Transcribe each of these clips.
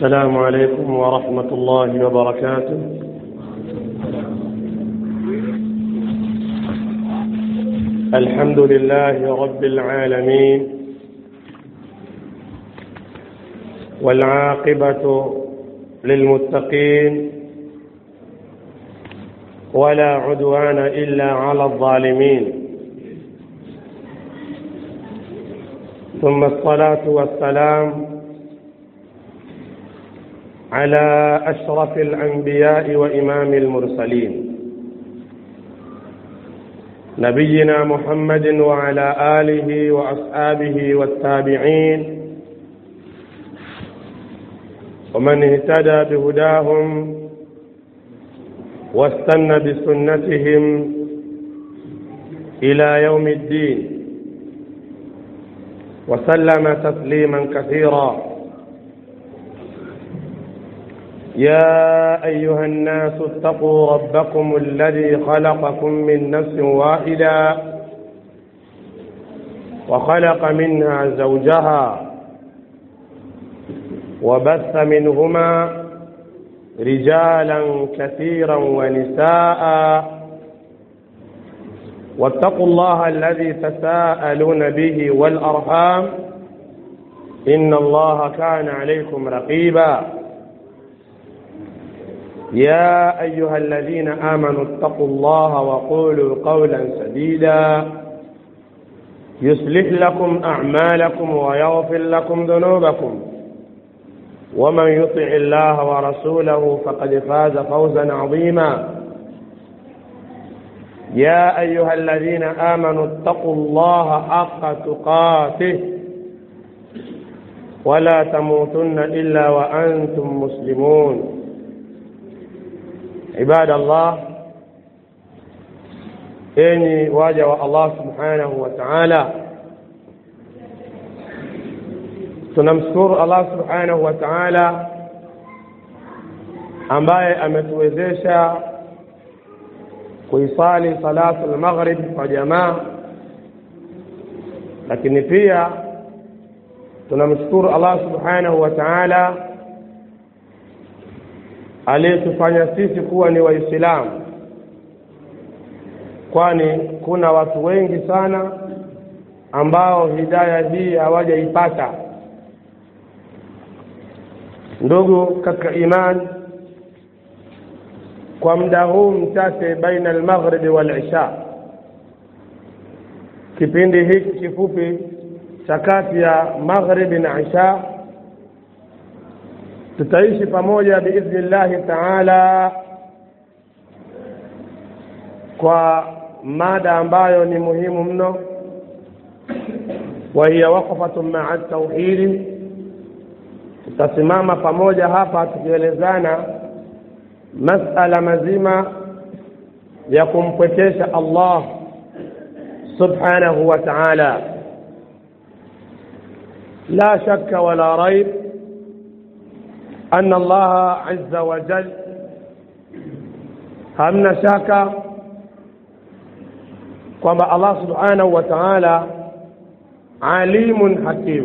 السلام عليكم ورحمة الله وبركاته. الحمد لله رب العالمين، والعاقبة للمتقين، ولا عدوان إلا على الظالمين، ثم الصلاة والسلام على أشرف الأنبياء وإمام المرسلين نبينا محمد وعلى آله وأصحابه والتابعين ومن اهتدى بهداهم واستنى بسنتهم إلى يوم الدين، وسلم تسليما كثيرا. يا أيها الناس اتقوا ربكم الذي خلقكم من نفس واحدة وخلق منها زوجها وبث منهما رجالا كثيرا ونساء، واتقوا الله الذي تساءلون به والأرحام إن الله كان عليكم رقيبا. يا أيها الذين آمنوا اتقوا الله وقولوا قولا سديدا يصلح لكم أعمالكم ويغفر لكم ذنوبكم، ومن يطع الله ورسوله فقد فاز فوزا عظيما. يا أيها الذين آمنوا اتقوا الله حق تقاته ولا تموتن إلا وأنتم مسلمون. عباد الله، enyi waja wa Allah subhanahu wa ta'ala, tunamshukuru Allah subhanahu wa ta'ala ambaye ametuwezesha kuisali salatu al-maghrib kwa jamaa, lakini pia tunamshukuru Allah subhanahu wa ta'ala aliyetufanya sisi kuwa ni Waislamu, kwani kuna watu wengi sana ambao hidayah hii hawajaipata. Ndugu katika iman, kwa muda huu mchache baina al-maghrib wal-isha, kipindi hiki kifupi cha kati ya maghrib na isha, tutaishi pamoja biidhnillahi ta'ala kwa mada ambayo ni muhimu mno, wa hiya waqfatun ma'a at-tauhid. Tutasimama pamoja hapa tukielezana masala mazima ya kumpwekesha Allah subhanahu wa ta'ala. La shakka wala raib أن الله عز وجل hamna shaka kwamba Allah subhanahu wa ta'ala alimun hakim,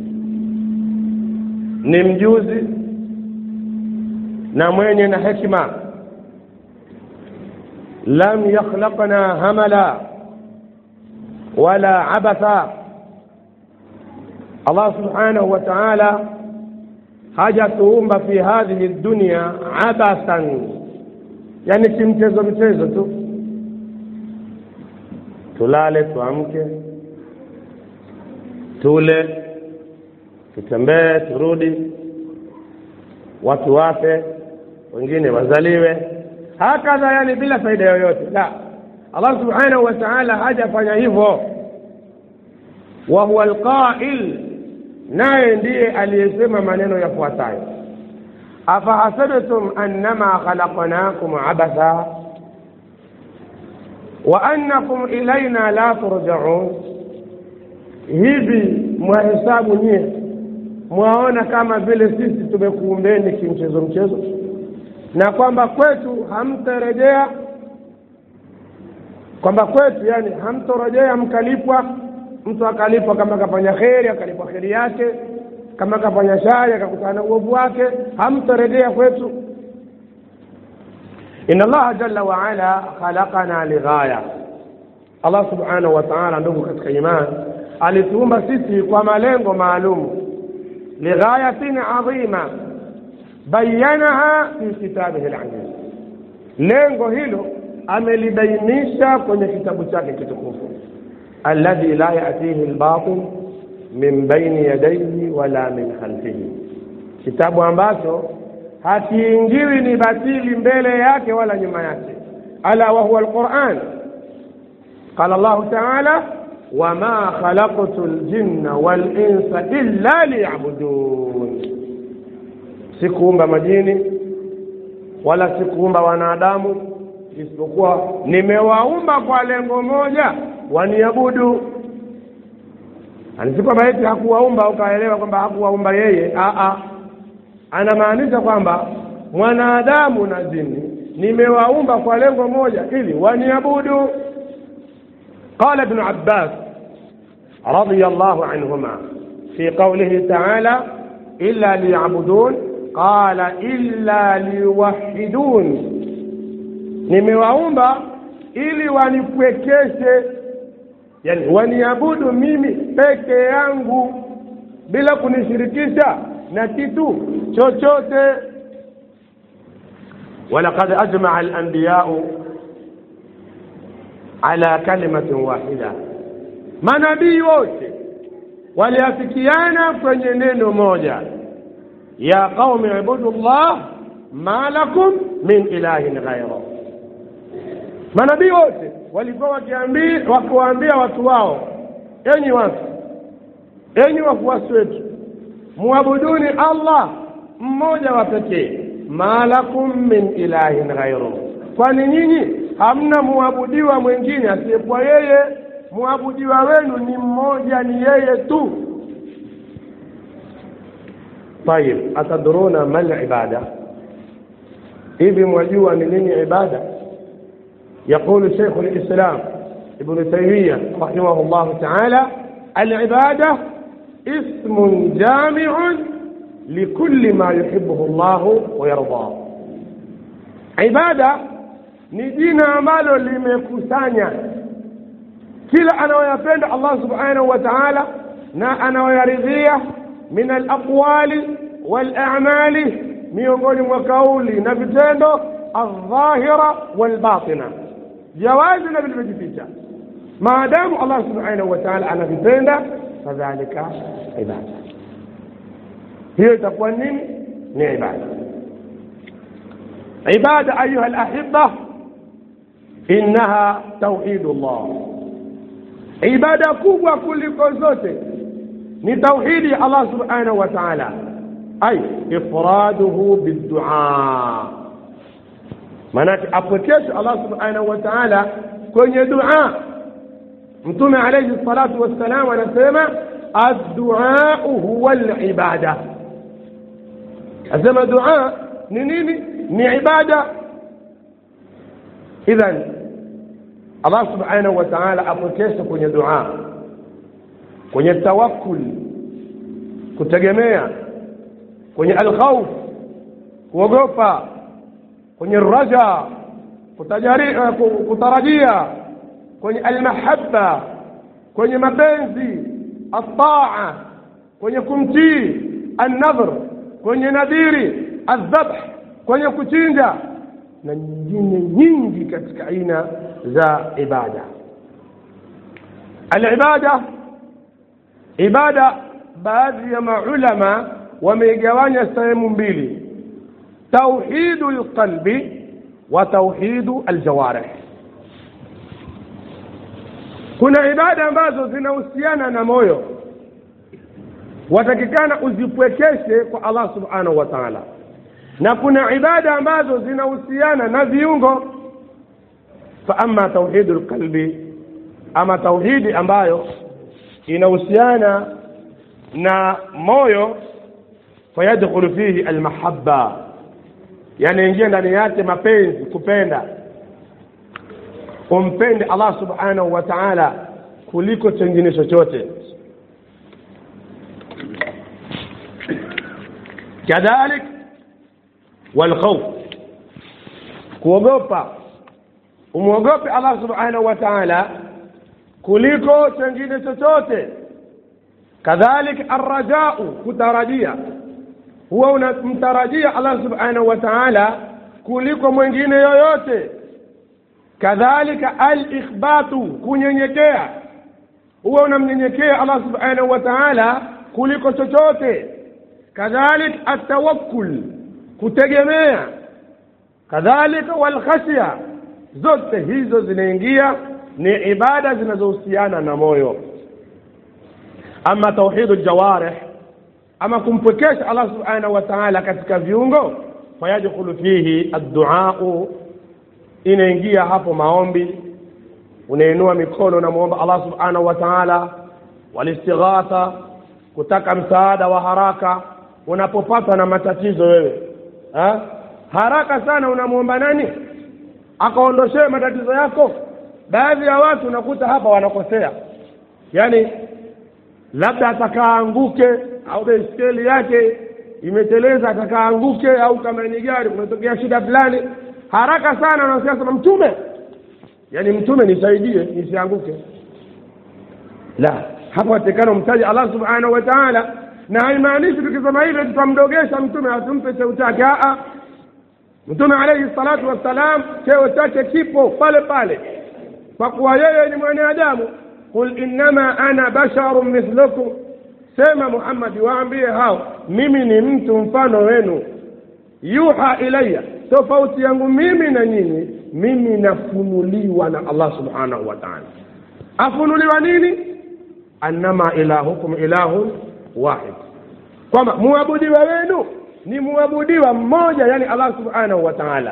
ni mjuzi na mwenye na hekima. Lam yakhlaqna hamala wala abatha. Allah subhanahu wa ta'ala hajatuumba fi hadhihi dunya abasan, yani kimchezo mchezo tu, tulale tuamke, tule tutembee turudi, watu wafe, wengine wazaliwe, hakadha, yani bila faida yoyote. La, Allah subhanahu wa ta'ala hajafanya hivyo. Wa huwa alqa'il, naye ndiye aliyesema maneno yafuatayo: afahasabtum annama khalaqnakum abatha wa annakum ilayna la turja'un. Hivi mwahesabu nyie, mwaona kama vile sisi tumekuumbeni kimchezo mchezo na kwamba kwetu hamtarejea? Kwamba kwetu yani hamtorejea mkalipwa, mtu akalipwa kama kafanya kheri akalipwa kheri yake, kama kafanya shari akakutana uovu wake hamtarejea kwetu. Inna Allah jalla wa ala khalaqana lighaya, Allah subhanahu wa ta'ala ndugu katika imani alituumba sisi kwa malengo maalum, lighayatin adhima bayanaha fi kitabihi al-aziz. Lengo hilo amelibainisha kwenye kitabu chake kitukufu, alladhi la ya'tihi al-batil min bayni yadayhi wala min khalfihi, kitabu ambacho hakiingiwi ni batili mbele yake wala nyuma yake. Ala wa huwa al-Qur'an. Qala Allah ta'ala wama khalaqtul jinna wal insa illa liya'budun, sikuumba majini wala sikuumba wanadamu isipokuwa nimewaumba kwa lengo moja, waniabudu. Anasema baiti hakuwaumba ukaelewa kwamba hakuwaumba yeye, anamaanisha kwamba mwanadamu na jini nimewaumba kwa lengo moja, ili waniabudu. قال ابن عباس رضي الله عنهما في قوله تعالى إلا ليعبدون قال إلا ليوحدون، nimewaumba ili wanipwekeshe, yani waniabudu mimi peke yangu bila kunishirikisha na kitu chochote. ولقد أجمع الأنبياء على كلمة واحدة، manabii wote waliafikiana kwenye neno moja, ya qaumi ibudullah ma lakum min ilahin ghayruhu. Manabii wote walikuwa wakiwaambia watu wao, enyi watu, enyi wafuasi wetu, muabuduni Allah mmoja wa pekee, ma lakum min ilahin ghayruhu, kwani nyinyi hamna muabudiwa mwingine asiyekuwa yeye, muabudiwa wenu ni mmoja, ni yeye tu. طيب atadruna mal ibada, hivi mwajua ni nini ibada? يقول شيخ الإسلام ابن تيمية رحمه الله تعالى العبادة اسم جامع لكل ما يحبه الله ويرضاه. عبادة ni jina ambalo limekusanya kila anayoyapenda Allah subhanahu wa ta'ala na anayoyaridhia min al-aqwali wal-a'mali, miongoni mwa kauli na vitendo, adh-dhahira wal-batina, jawazi na vilivyojificha. Maadamu Allah subhanahu wa ta'ala anavipenda, fadhalika ibada. Hiyo itakuwa nini? Ni ibada. Ibada ayuha al-ahibba innaha tauhidullah, ibada kubwa kuliko zote ni tauhidi Allah subhanahu wa ta'ala, ay ifraduhu bid-du'a, maana apokesha Allah subhanahu wa ta'ala kwenye dua. Mtume alayhi salatu wassalam anasema ad-du'a huwa al-ibada, asema dua ni nini? Ni ibada. Idhan Allah subhanahu wa ta'ala apokesha kwenye dua, kwenye tawakkul kutegemea, kwenye al-khawf kuogopa, kwenye raja kutarajia, kwenye al-mahabba kwenye mapenzi, at-ta'a kwenye kumtii, an-nadhr kwenye nadhiri, adh-dhabh kwenye kuchinja, na nyingine nyingi katika aina za ibada. Al-ibada, ibada baadhi ya maulama wameigawanya sehemu mbili, tauhidul qalbi wa tauhidu aljawarih. Kuna ibada ambazo zinahusiana na moyo, watakikana uzipwekeshe kwa Allah subhanahu wa ta'ala, na kuna ibada ambazo zinahusiana na viungo. Fa amma tauhidul qalbi, ama tauhidi ambayo inahusiana na moyo, fayadkhulu fihi almahabba, yani ingia ndani yake mapenzi, kupenda, umpende Allah subhanahu wa ta'ala kuliko chengine chochote. kadhalik walkhawf, kuogopa, umuogope Allah subhanahu wa ta'ala kuliko chengine chochote. Kadhalik arrajau, kutarajia, huwa unamtarajia Allah subhanahu wa ta'ala kuliko mwingine yoyote. Kadhalika al-ikhbatu, kunyenyekea, huwa unamnyenyekea Allah subhanahu wa ta'ala kuliko chochote. Kadhalik at-tawakkul, kutegemea. Kadhalika wal khashya, zote hizo zinaingia, ni ibada zinazohusiana na moyo. Ama tauhidul jawarih, ama kumpwekesha Allah subhanahu wa ta'ala katika viungo, fayadkhulu fihi ad-du'a, inaingia hapo maombi, unainua mikono na muomba Allah subhanahu wa ta'ala, walistighatha, kutaka msaada wa haraka unapopatwa na matatizo wewe. Haraka sana unamuomba nani akaondoshee matatizo yako? Baadhi ya watu unakuta hapa wanakosea, yani labda atakaanguke au baiskeli yake imeteleza atakaanguke, au kama ni gari kumetokea shida fulani, haraka sana anasema mtume, yani mtume nisaidie nisianguke. La, hapo atakana mtaji Allah subhanahu wa ta'ala, na haimaanishi tukisema hivyo tutamdogesha mtume atumpe cheo chake. Mtume alayhi salatu wassalam cheo chake kipo pale pale, kwa kuwa yeye ni mwanadamu. Qul innama ana basharun mithlukum, sema Muhammad waambie hao mimi ni mtu mfano wenu. Yuha ilayya, tofauti yangu mimi na nyinyi, mimi nafunuliwa na Allah subhanahu wa ta'ala. Afunuliwa nini? Annama ilahukum ilahun wahid, kwamba muabudiwa wenu ni muabudiwa mmoja, yani Allah subhanahu wa ta'ala.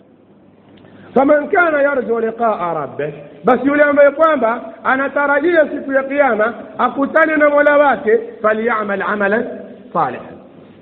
Faman kana yarju liqa'a rabbih, basi yule ambaye kwamba anatarajia siku ya kiyama akutane na Mola wake, falyamal amalan salihan,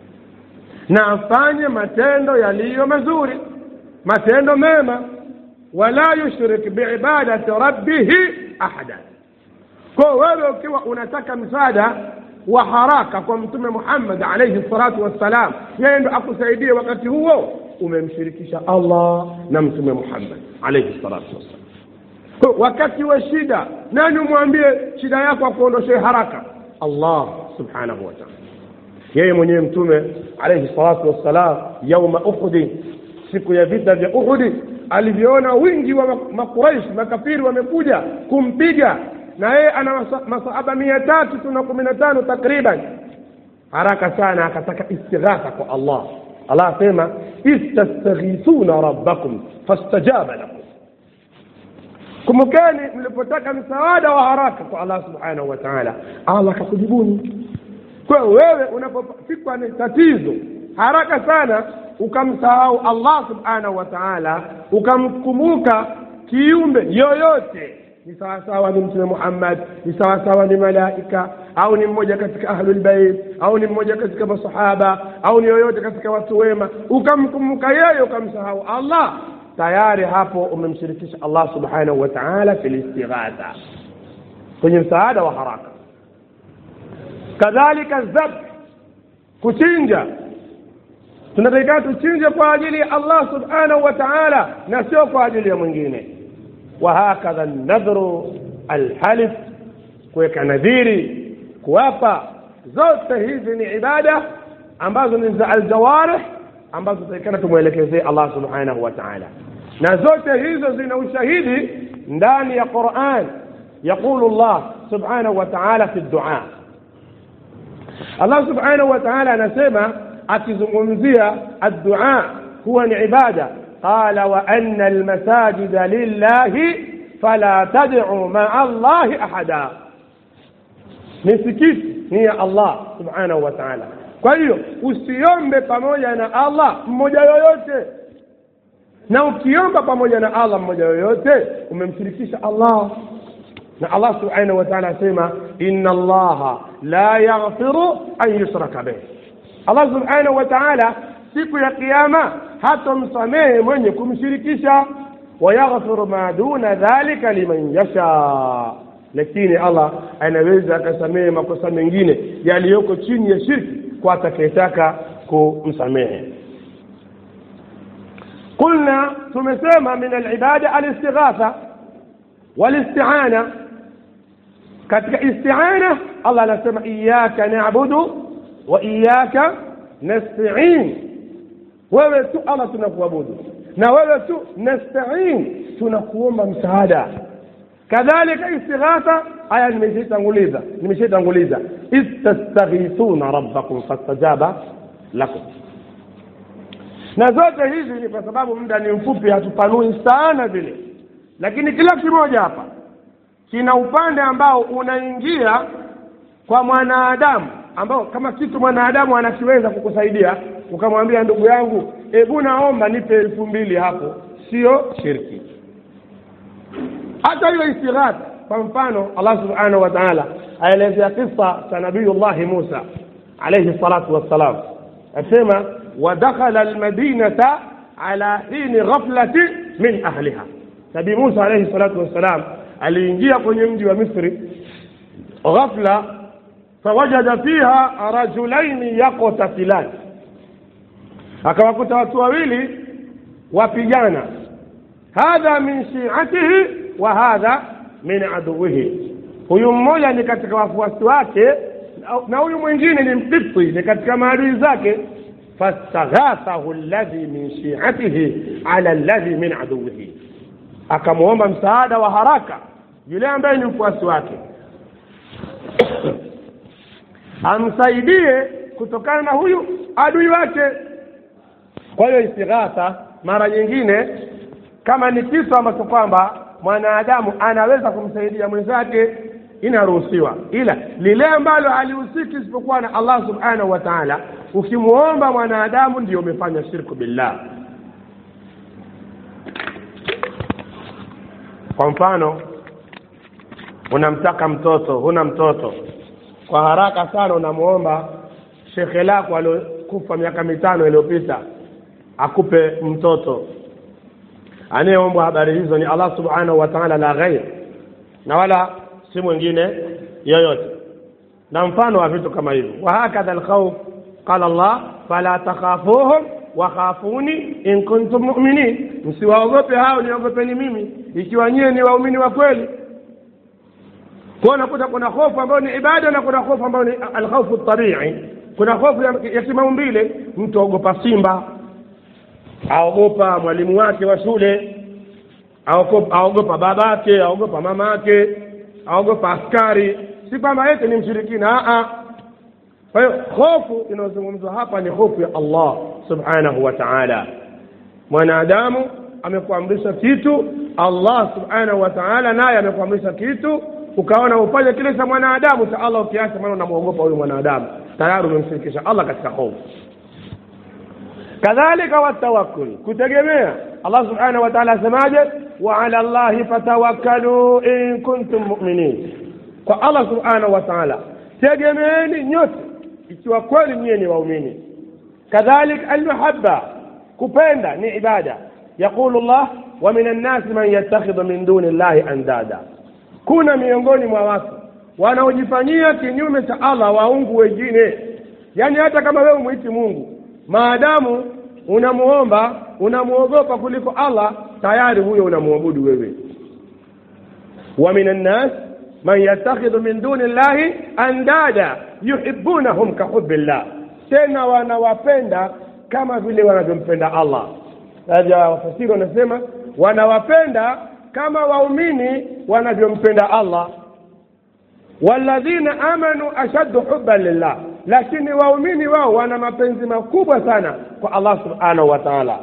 na afanye matendo yaliyo mazuri, matendo mema. Wala yushrik biibadati rabbih ahada. Kwa wewe ukiwa unataka msaada wa haraka kwa Mtume Muhammad alayhi salatu wassalam, yeye ndo akusaidie wakati huo, umemshirikisha Allah na Mtume Muhammad alayhi salatu wassalam. Kwa wakati wa shida, nani umwambie shida yako akuondoshee haraka? Allah subhanahu wa ta'ala. Yeye mwenyewe Mtume alayhi salatu wassalam, yauma Uhud, siku ya vita vya Uhud, aliviona wingi wa Makuraish, makafiri wamekuja kumpiga, na yeye ana masahaba 315 takriban. Haraka sana akataka istighatha kwa Allah. Allah sema istastaghithuna rabbakum fastajaba lakum, kumkani mlipotaka msaada wa haraka kwa Allah subhanahu wa ta'ala, Allah akakujibuni. Kwa wewe unapofikwa na tatizo, haraka sana ukamsahau Allah subhanahu wa ta'ala, ukamkumbuka kiumbe yoyote, ni sawa sawa ni Mtume Muhammad, ni sawa sawa ni malaika, au ni mmoja katika ahlul bait, au ni mmoja katika masahaba, au ni yoyote katika watu wema, ukamkumbuka yeye ukamsahau Allah, tayari hapo umemshirikisha Allah subhanahu wa ta'ala fil istighatha, kwenye msaada wa haraka. Kadhalika zab, kuchinja, tunataka tuchinje kwa ajili ya Allah subhanahu wa ta'ala na sio kwa ajili ya mwingine. Wa hakadha an-nadhru al-halif, kuweka nadhiri, kuapa, zote hizi ni ibada ambazo ni za al-jawarih, ambazo tunataka tumuelekezee Allah subhanahu wa ta'ala, na zote hizo zina ushahidi ndani ya Qur'an. Yaqulu Allah subhanahu wa ta'ala fi ad-du'a, Allah subhanahu wa ta'ala anasema akizungumzia ad-du'a huwa ni ibada, qala wa anna al-masajida lillahi fala tad'u ma'a Allahi ahada. Misikiti ni ya Allah subhanahu wa ta'ala, kwa hiyo usiombe pamoja na Allah mmoja yoyote, na ukiomba pamoja na Allah mmoja yoyote umemshirikisha Allah. Na Allah subhanahu wa ta'ala asema inna Allaha la yaghfiru an yushraka bih, Allah subhanahu wa ta'ala siku ya kiyama hatomsamehe mwenye kumshirikisha, wa yaghfiru ma duna dhalika liman yasha, lakini Allah anaweza akasamehe makosa mengine yaliyoko chini ya shirki kwa atakayetaka kumsamehe. Qulna, tumesema min al-ibada al-istighatha wal-isti'ana. Katika isti'ana Allah anasema iyyaka na'budu wa iyyaka nasta'in. Wewe tu Allah tunakuabudu na wewe tu nasta'in, tunakuomba msaada. Kadhalika istighatha, aya nimeshatanguliza istastaghithuna rabbakum fastajaba lakum. Na zote hizi ni kwa sababu muda ni mfupi, hatupanui sana vile, lakini kila kimoja hapa kina upande ambao unaingia kwa mwanadamu, ambao kama kitu mwanadamu anakiweza kukusaidia, ukamwambia ndugu yangu, hebu naomba nipe 2000 hapo, sio shirki. Hata hiyo istighatha, kwa mfano Allah subhanahu wa ta'ala aelezea kisa cha Nabiiullah Musa alayhi salatu wassalam, asema ودخل المدينة على حين غفلة من أهلها. Nabii Musa alayhi salatu wassalam aliingia kwenye mji wa Misri ghafla, fawajada fiha rajulain yaqtatilan, akawakuta watu wawili wapigana, hadha min shi'atihi wa hadha min aduwihi. Huyu mmoja ni katika wafuasi wake na huyu mwingine ni Mkipti, ni katika maadui zake. فاستغاثه الذي من شيعته على الذي من عدوه, akamuomba msaada wa haraka yule ambaye ni mfuasi wake amsaidie kutokana na huyu adui wake. Kwa hiyo istighatha mara nyingine, kama ni kitu ambacho kwamba mwanadamu anaweza kumsaidia mwenzake, inaruhusiwa, ila lile ambalo halihusiki isipokuwa na Allah subhanahu wa ta'ala, ukimuomba mwanadamu ndio umefanya shirku billah. Kwa mfano, unamtaka mtoto, huna mtoto, kwa haraka sana unamuomba shekhe lako aliyekufa miaka 5 iliyopita akupe mtoto. Anayeomba habari hizo ni Allah subhanahu wa ta'ala, la ghair, na wala si mwingine yoyote. Na mfano wa vitu kama hivyo, wa hakadha al-khawf qala Allah fala takhafuhum wa khafuni in kuntum mu'minin, msiwaogope hao, niogopeni mimi ikiwa nyinyi ni waumini wa kweli. Kwa unakuta kuna hofu ambayo ni ibada na kuna hofu ambayo ni al-khawfu at-tabi'i. Kuna hofu ya kimaumbile, mtu aogopa simba, aogopa mwalimu wake wa shule, aogopa babake, aogopa mamake, aogopa askari, si kwamba yeye ni mshirikina. Kwa hiyo hofu inayozungumzwa hapa ni hofu ya Allah subhanahu wa ta'ala. Mwanadamu amekuamrisha kitu, Allah subhanahu wa ta'ala naye amekuamrisha kitu, ukaona ufanye kile cha mwanadamu cha Allah, ukiacha maana unamuogopa huyo mwanadamu, tayari umemshirikisha Allah katika hofu. Kadhalika watawakkul, kutegemea. Allah subhanahu wa ta'ala asemaje? wa 'ala Allahi fatawakkalu in kuntum mu'minin. Kwa Allah subhanahu wa ta'ala tegemeeni nyote ikiwa kweli nyinyi ni waumini. Kadhalika al-mahabba, kupenda ni ibada. Yaqulu Allah wa minan nasi man yattakhidhu min duni Allahi andada, kuna miongoni mwa watu wanaojifanyia kinyume cha Allah waungu wengine. Yani hata kama wewe muiti Mungu, maadamu unamuomba, unamuogopa kuliko Allah, tayari huyo unamuabudu wewe. Wa minan nas man yattakhidhu min duni Allahi andada yuhibbunahum ka hubbillah, tena wanawapenda kama vile wanavyompenda Allah. Haja wafasiri wanasema wanawapenda kama waumini wanavyompenda Allah. Walladhina amanu ashaddu hubban lillah, lakini waumini wao wana mapenzi makubwa sana kwa Allah subhanahu wa ta'ala.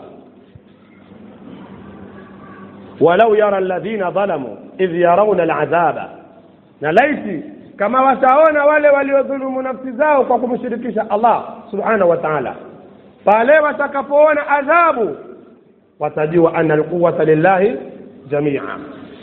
walau yara alladhina zalamu idh yarawna al'adhaba, na laiti kama wataona wale waliodhulumu nafsi zao kwa kumshirikisha Allah subhanahu wa ta'ala, pale watakapoona adhabu watajua anna alquwwata lillahi jami'a,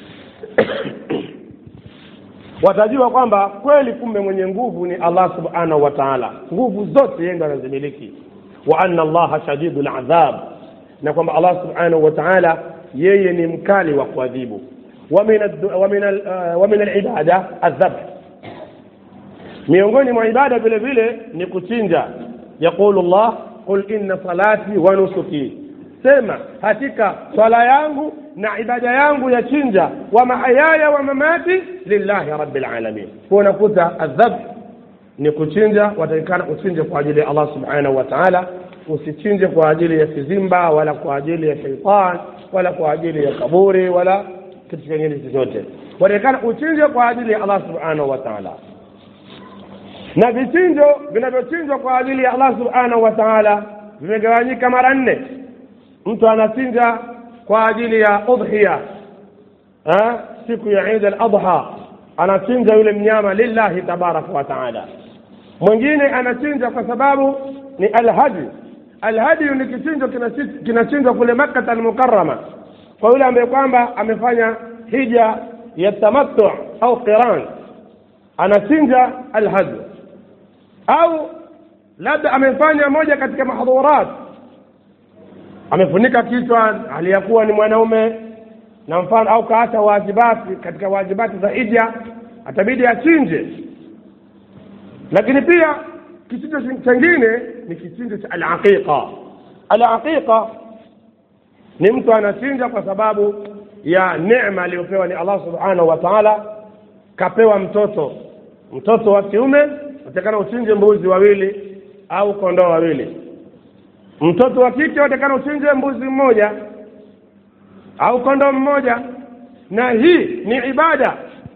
watajua kwamba kweli kumbe mwenye nguvu ni Allah subhanahu wa ta'ala, nguvu zote yeye ndiye anazimiliki. wa anna Allaha shadidul adhab, na kwamba Allah subhanahu wa ta'ala yeye ni mkali wa kuadhibu. wa min al-ibada adh-dhabh, miongoni mwa ibada vile vile ni kuchinja. yaqulu Allah qul inna salati wa nusuki, sema hakika swala yangu na ibada yangu ya chinja, wa mahayaya wa mamati lillahi rabbil alamin. Kwa unakuta adhab ni kuchinja, watakana uchinje kwa ajili ya Allah subhanahu wa ta'ala, usichinje kwa ajili ya kizimba wala kwa ajili ya shaytan wala kwa ajili ya kaburi wala kitu kingine chochote. Watakana uchinje kwa ajili ya Allah subhanahu wa ta'ala. Na vichinjo vinavyochinjwa kwa ajili ya Allah subhanahu wa ta'ala vimegawanyika mara 4. Mtu anachinja kwa ajili ya udhiya, siku ya Eid al-Adha anachinja yule mnyama lillahi tabaraka wa ta'ala. Mwingine anachinja kwa sababu ni al-hadi. Al-hadi ni kichinjo kinachinjwa kule Makkah al-Mukarrama kwa yule ambaye kwamba amefanya hija ya tamattu au qiran, anachinja al-hadi. Au labda amefanya moja katika mahdhurat, amefunika kichwa aliyakuwa ni mwanaume na mfano, au kaacha wajibati katika wajibati za hija, atabidi achinje. Lakini pia kichinjo kingine ni kichinjo cha al-aqiqa. Al-aqiqa ni mtu anachinja kwa sababu ya neema aliyopewa ni Allah subhanahu wa ta'ala. Kapewa mtoto wa kiume, atakana uchinje mbuzi 2 au kondoo 2. Mtoto wa kike atakana uchinje mbuzi 1 au kondoo 1. Na hii ni ibada,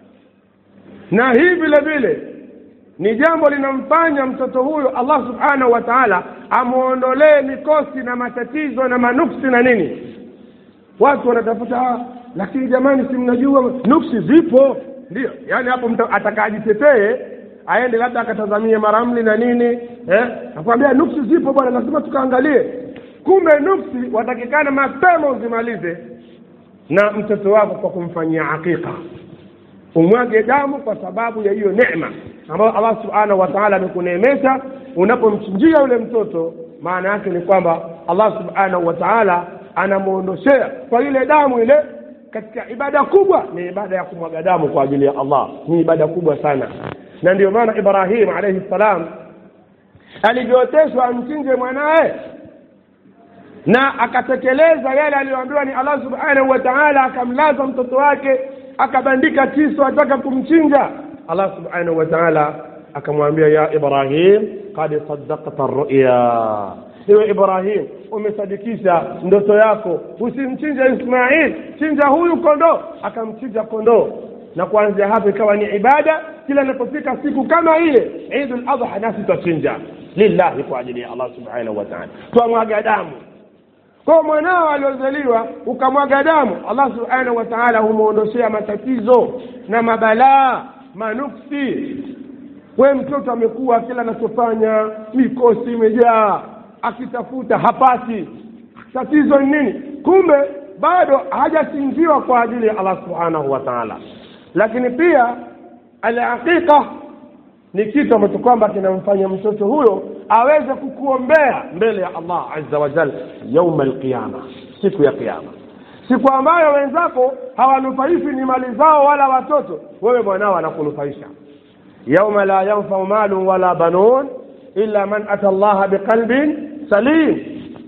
na hii vile vile ni jambo linamfanya mtoto huyo Allah subhanahu wa ta'ala amuondolee mikosi na matatizo na manuksi na nini. Watu wanatafuta, lakini jamani, si mnajua nuksi zipo? Ndio, yani hapo mtu atakajitetee aende labda akatazamie maramli na nini, akwambia nuksi zipo bwana, lazima tukaangalie. Kumbe nuksi watakikana mapema uzimalize na mtoto wako kwa kumfanyia hakika, umwage damu kwa sababu ya hiyo neema ambayo Allah subhanahu wa ta'ala amekuneemesha. Unapomchinjia yule mtoto, maana yake ni kwamba Allah subhanahu wa ta'ala anamuondoshea kwa ile damu ile. Katika ibada kubwa ni ibada ya kumwaga damu kwa ajili ya Allah, ni ibada kubwa sana. Na ndio maana Ibrahim alayhi salam alivyoteshwa amchinje mwanae na akatekeleza yale aliyoambiwa ni Allah subhanahu wa ta'ala, akamlaza mtoto wake, akabandika kisu ataka kumchinja. Allah subhanahu wa ta'ala akamwambia, ya Ibrahim qad saddaqta ar-ru'ya, ewe Ibrahim umesadikisha ndoto yako, usimchinje Ismail, chinja huyu kondoo. Akamchinja kondoo, na kuanzia hapo ikawa ni ibada. Kila inapofika siku kama ile Eid al-Adha, nasi tutachinja lillahi kwa ajili ya Allah subhanahu wa ta'ala, tuamwaga damu. Kwa mwanao aliozaliwa ukamwaga damu, Allah subhanahu wa ta'ala humuondoshea matatizo na mabalaa manuksi. Wewe mtoto amekuwa kila anachofanya mikosi imejaa, akitafuta hapati. Tatizo ni nini? Kumbe bado hajachinjiwa kwa ajili ya Allah subhanahu wa ta'ala. Lakini pia al-aqiqa ni kitu ambacho kwamba kinamfanya mtoto huyo aweze kukuombea mbele ya Allah azza wa jalla يوم القيامه, siku ya kiyama, siku ambayo wenzako hawanufaishi ni mali zao wala watoto, wewe mwanao anakunufaisha. يوم لا ينفع مال ولا بنون إلا من أتى الله بقلب سليم,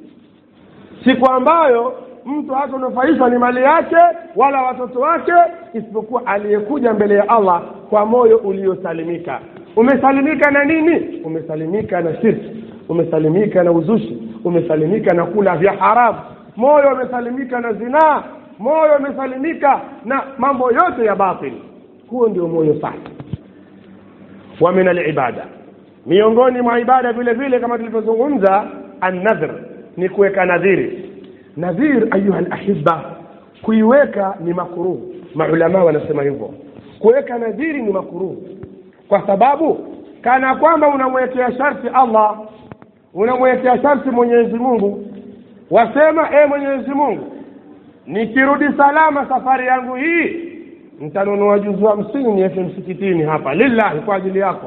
siku ambayo mtu hatanufaishwa ni mali yake wala watoto wake isipokuwa aliyekuja mbele ya Allah kwa moyo uliosalimika. Umesalimika na nini? Umesalimika na shirki, umesalimika na uzushi, umesalimika na kula vya haramu, moyo umesalimika na zinaa, moyo umesalimika na mambo yote ya batili. Huo ndio moyo safi. Wa min al-ibada, miongoni mwa ibada vile vile kama tulivyozungumza, an-nadhr ni kuweka nadhiri. Nadhir ayuha al-ahibba, kuiweka ni makruh. Maulama wanasema hivyo, kuweka nadhiri ni makruh kwa sababu kana kwamba unamwekea sharti Allah, unamwekea sharti Mwenyezi Mungu. Wasema, Mwenyezi Mungu, nikirudi salama safari yangu hii nitanunua juzu 50 ya msikitini hapa lillahi kwa ajili yako.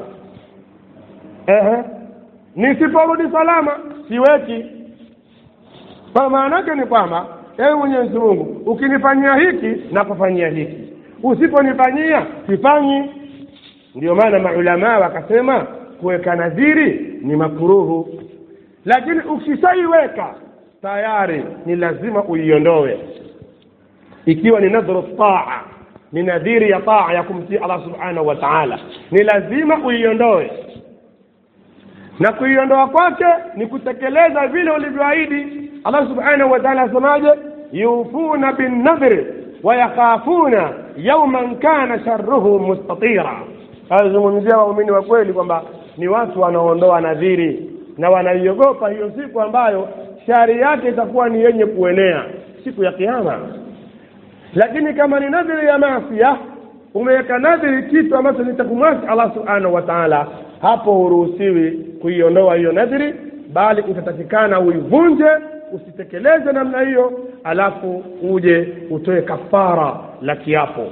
Nisiporudi salama siweki. Kwa maana yake ni kwamba Mwenyezi Mungu, ukinifanyia hiki na kufanyia hiki, usiponifanyia sifanyi. Ndio maana maulama wakasema kuweka nadhiri ni makruhu. lakini ukishaiweka tayari ni lazima uiondoe. Ikiwa ni nadhru taa, ni nadhiri ya taa ya kumtii Allah subhanahu wa ta'ala, ni lazima uiondoe. Na kuiondoa kwake ni kutekeleza vile ulivyoahidi. Allah subhanahu wa ta'ala asemaje? yufuna bin nadhri wa yakhafuna yawman kana sharruhu mustatira. Azungumzia waumini wa kweli kwamba ni watu wanaondoa nadhiri na wanaiogopa hiyo siku ambayo shari yake itakuwa ni yenye kuenea, siku ya kiyama. Lakini kama ni nadhiri ya maasiya, umeweka nadhiri kitu ambacho nitakumwasi Allah subhanahu wa ta'ala, hapo huruhusiwi kuiondoa hiyo nadhiri, bali utatakikana uivunje, usitekeleze namna hiyo, alafu uje utoe kafara la kiapo.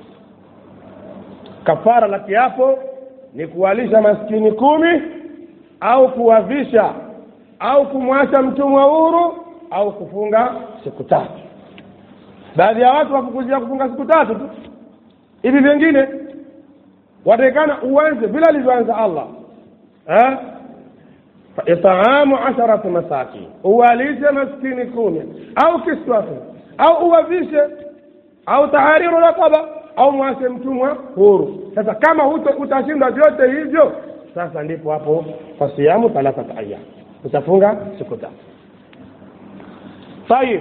Kafara la kiapo ni kuwalisha maskini 10 au kuwavisha au kumwacha mtumwa huru au kufunga siku 3. Baadhi ya watu wafukuzia kufunga siku 3 tu. Hivi vingine watakana uanze bila alivyoanza Allah. It'amu 10 masakin, uwalishe maskini 10 au kiswatu au uwavishe au tahariru raqaba au mwase mtumwa huru. Sasa kama utashinda vyote hivyo, sasa ndipo hapo fasiyamu 3 ayyam, utafunga siku 3. Tayeb,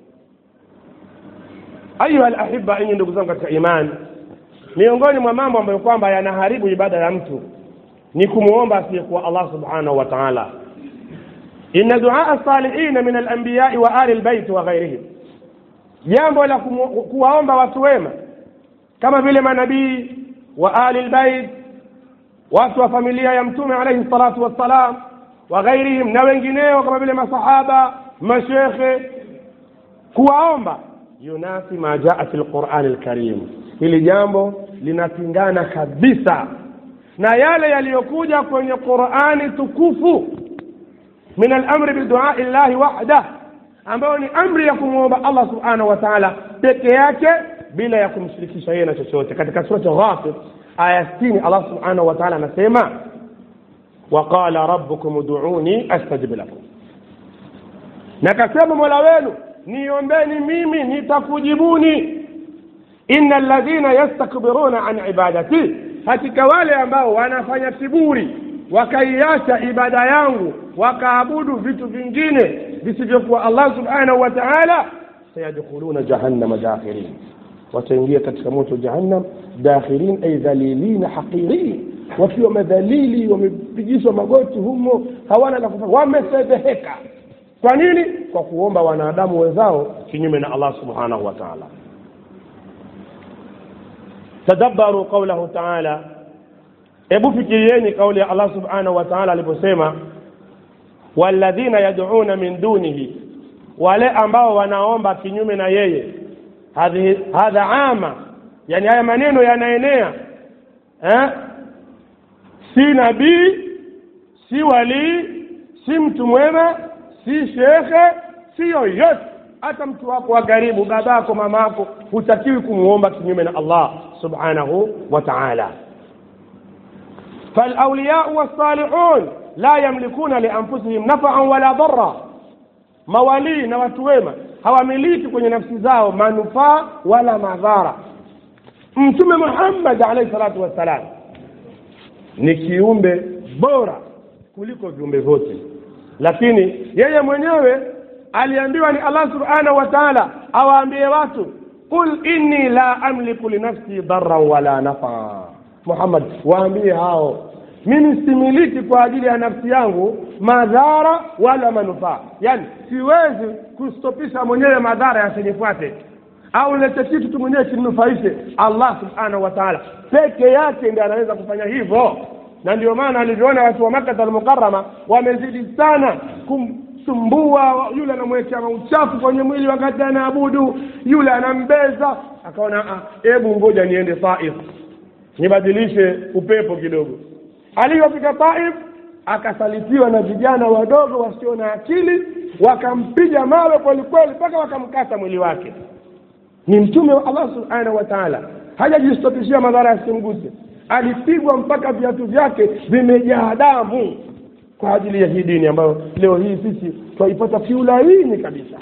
ayuha alahibba, inyi ndugu zangu katika imani, miongoni mwa mambo ambayo kwamba yanaharibu ibada ya mtu ni kumuomba asiyekuwa Allah subhanahu wa ta'ala. Inna du'a as-salihin min al-anbiya'i wa ahli al-bayt wa ghayrihim, jambo la kuwaomba watu wema kama vile manabii wa ahli al-bayt, watu wa familia ya mtume alayhi salatu wassalam, wa ghayrihim, na wengineo kama vile masahaba, mashekhe, kuwaomba yunafi ma jaa fil Qur'an al-Karim. Hili jambo linapingana kabisa na yale yaliyokuja kwenye Qur'ani tukufu min al-amri bi du'a illahi wahda, ambayo ni amri ya kumuomba Allah subhanahu wa ta'ala peke yake bila ya kumshirikisha yeye na chochote. Katika sura Ghafir aya 60 Allah subhanahu wa ta'ala anasema wa qala rabbukum ud'uni astajib lakum, na kasema Mola wenu niombeni mimi nitakujibuni. innal ladhina yastakbiruna an ibadati, hakika wale ambao wanafanya kiburi wakaiacha ibada yangu wakaabudu vitu vingine visivyokuwa Allah subhanahu wa ta'ala, sayadkhuluna jahannama dakhirin, wataingia katika moto jahannam dakhirin ay dhalilin haqirin, wakiwa madhalili, wamepigishwa magoti humo, hawana la kufanya, wamesebeheka. Kwa nini? Kwa kuomba wanadamu wenzao kinyume na Allah subhanahu wa ta'ala. Tadabbaru qawlahu ta'ala, ebu fikirieni kauli ya Allah subhanahu wa ta'ala aliposema walladhina yad'una min dunihi, wale ambao wanaomba kinyume na yeye. Hadha ama, yani haya maneno yanaenea, si nabii, si wali, si mtu mwema, si shekhe, si yoyote, hata mtu wako wa karibu, babako, mamako, hutakiwi kumuomba kinyume na Allah subhanahu wa ta'ala. فالأولياء والصالحون لا يملكون لأنفسهم نفعا ولا ضرا, mawali na watu wema hawamiliki kwenye nafsi zao manufaa wala madhara. Mtume Muhammad alayhi salatu wasalam ni kiumbe bora kuliko viumbe vyote, lakini yeye mwenyewe aliambiwa ni Allah subhanahu wa ta'ala awaambie watu qul inni la amliku li nafsi darran wala nafa. Muhammad, waambie hao mimi similiki kwa ajili ya nafsi yangu madhara wala manufaa, yani siwezi kustopisha mwenyewe madhara yasinifuate au lete kitu tu mwenyewe kininufaishe. Allah subhanahu wa ta'ala peke yake ndiye anaweza kufanya hivyo, na ndio maana aliviona watu wa Makkah al-Mukarrama wamezidi sana kumsumbua yule, anamwekea uchafu kwenye mwili wakati anaabudu, yule anambeza, akaona hebu ngoja niende Taif nibadilishe upepo kidogo. Aliyofika Taif akasalitiwa na vijana wadogo wasio na akili, wakampiga mawe kweli kweli mpaka wakamkata mwili wake. Ni mtume wa Allah subhanahu wa ta'ala, hajajistopishia madhara yasimguse, alipigwa mpaka viatu vyake vimejaa damu. kwa ajili ya hii dini ambayo leo hii sisi tuipata kiulaini kabisa.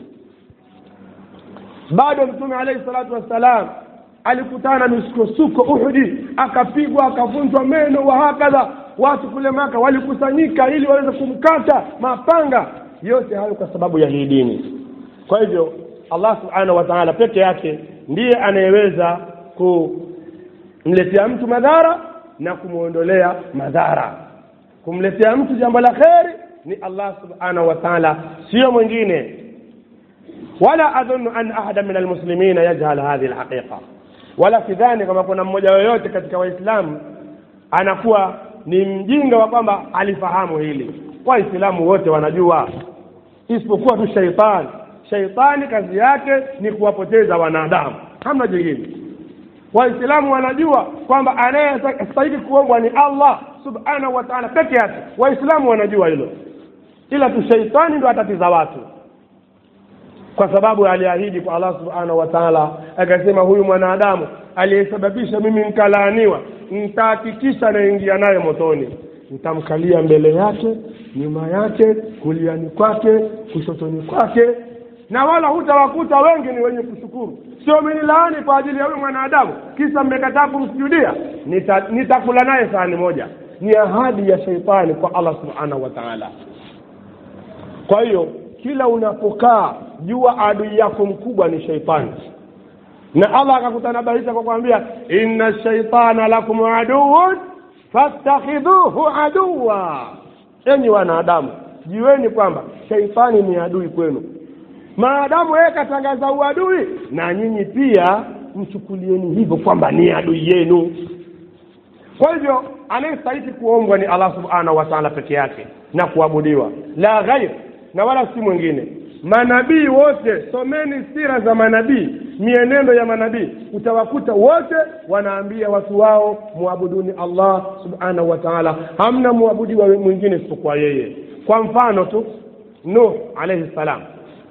Bado Mtume alayhi salatu wassalam alikutana misukosuko Uhudi, akapigwa akavunjwa meno wa hakadha. Watu kule Maka walikusanyika ili waweze kumkata mapanga. Yote hayo kwa sababu ya hii dini. Kwa hivyo Allah subhanahu wa ta'ala peke yake ndiye anayeweza kumletea mtu madhara na kumuondolea madhara. Kumletea mtu jambo la kheri ni Allah subhanahu wa ta'ala, sio mwingine. Wala adhunnu an ahada min almuslimina yajhal hadhihi alhaqiqa, wala sidhani kama kuna mmoja yoyote katika waislamu anakuwa ni mjinga wa kwamba alifahamu hili. Waislamu wote wanajua, isipokuwa tu shaitani. Shaitani kazi yake ni kuwapoteza wanadamu, hamna jingine. Waislamu wanajua kwamba anayestahili kuombwa ni Allah subhanahu wa ta'ala peke yake. Waislamu wanajua hilo, ila tu shaitani ndio atatiza watu, kwa sababu aliahidi kwa Allah subhanahu wa ta'ala, akasema huyu mwanadamu aliyesababisha mimi nikalaaniwa, nitahakikisha naingia naye motoni. Nitamkalia mbele yake, nyuma yake, kuliani kwake, kushotoni kwake, na wala hutawakuta wengi ni wenye kushukuru. Sio mimi laani kwa ajili ya huyu mwanadamu kisa mmekataa kumsujudia, nitakula naye sahani moja. Ni ahadi ya shaitani kwa Allah subhanahu wa ta'ala. Kwa hiyo kila unapokaa jua adui yako mkubwa ni shaitani, na Allah akakutanabahisha kwa kuambia inna shaitana lakum aduwwun fattakhidhuhu aduwwa. Enyi wanadamu, jiweni kwamba shaitani ni adui kwenu. Maadamu yeye katangaza uadui, na nyinyi pia mchukulieni hivyo kwamba ni adui yenu. Kwa hivyo anayestahili kuombwa ni Allah subhanahu wa ta'ala peke yake na kuabudiwa, la ghair, na wala si mwingine. Manabii wote, someni sira za manabii, mienendo ya manabii, utawakuta wote wanaambia watu wao muabuduni Allah subhanahu wa ta'ala, hamna muabudiwa mwingine isipokuwa yeye. Kwa mfano tu Nuh alayhi salam